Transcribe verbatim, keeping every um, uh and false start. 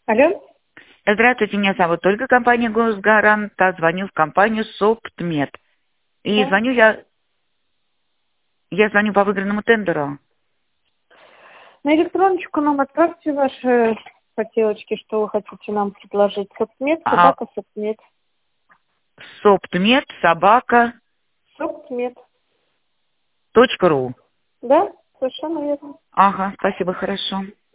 Алло? Здравствуйте, меня зовут Ольга, компания «Госгарант». Звоню в компанию «Соптмед». И Да. звоню я... Я звоню по выигранному тендеру. На электроночку нам отправьте ваши хотелочки, что вы хотите нам предложить. Соптмед, А собака, Соптмед. «Соптмед», собака, Соптмед. точка ру. Да, совершенно верно. Ага, спасибо, хорошо.